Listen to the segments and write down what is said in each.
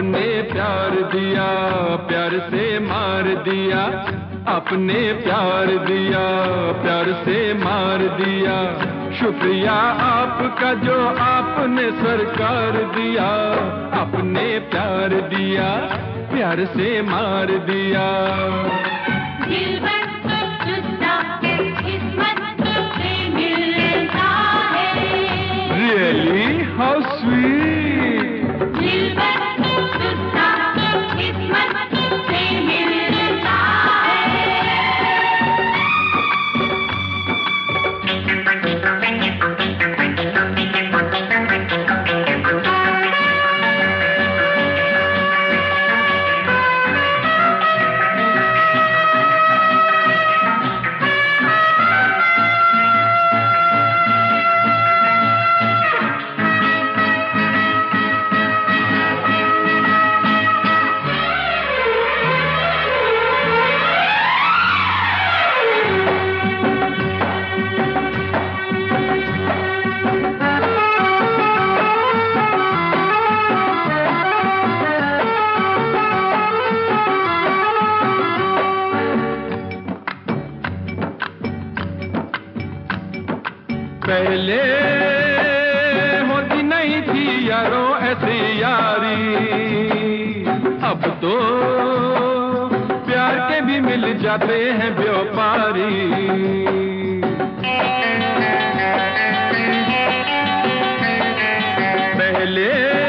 अपने प्यार दिया, प्यार से मार दिया, अपने प्यार दिया, प्यार से मार दिया। शुक्रिया आपका जो आपने सरकार दिया, अपने प्यार दिया, प्यार से मार दिया। Really? How sweet! पहले होती नहीं थी यारों ऐसी यारी, अब तो प्यार के भी मिल जाते हैं व्यापारी। पहले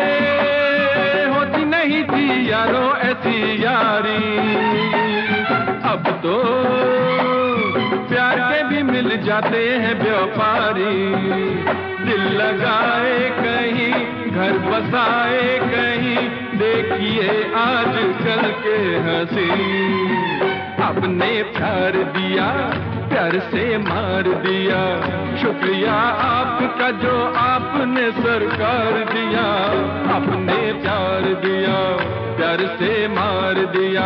होती नहीं थी यारों ऐसी यारी, अब तो प्यार के भी मिल जाते हैं व्यापारी। दिल लगाए कहीं, घर बसाए कहीं, देखिए आजकल के हंसी। अपने प्यार दिया, प्यार से मार दिया। शुक्रिया आपका जो आपने सरकार दिया, अपने प्यार दिया, प्यार से मार दिया।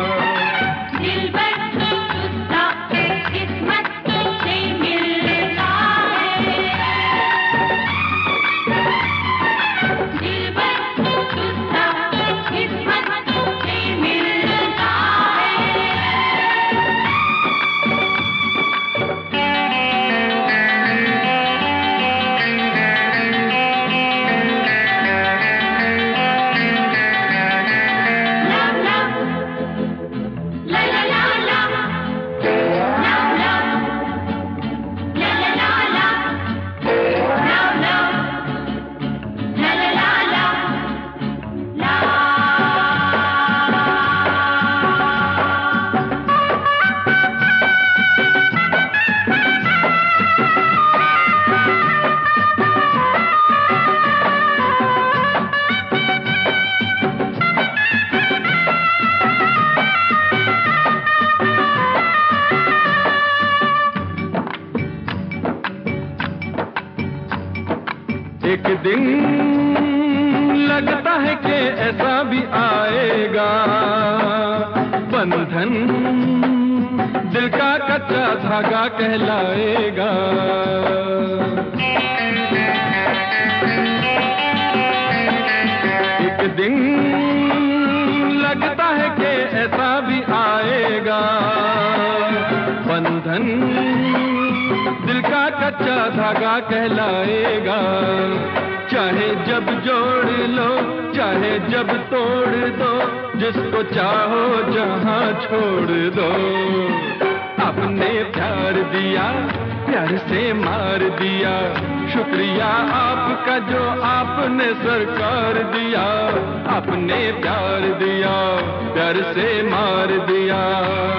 एक दिन लगता है कि ऐसा भी आएगा, बंधन दिल का कच्चा धागा कहलाएगा। एक दिन लगता है कि ऐसा भी आएगा, बंधन दिल का कच्चा धागा कहलाएगा। चाहे जब जोड़ लो, चाहे जब तोड़ दो, जिसको चाहो जहां छोड़ दो। अपने प्यार दिया, प्यार से मार दिया। शुक्रिया आपका जो आपने सरकार दिया, अपने प्यार दिया, प्यार से मार दिया।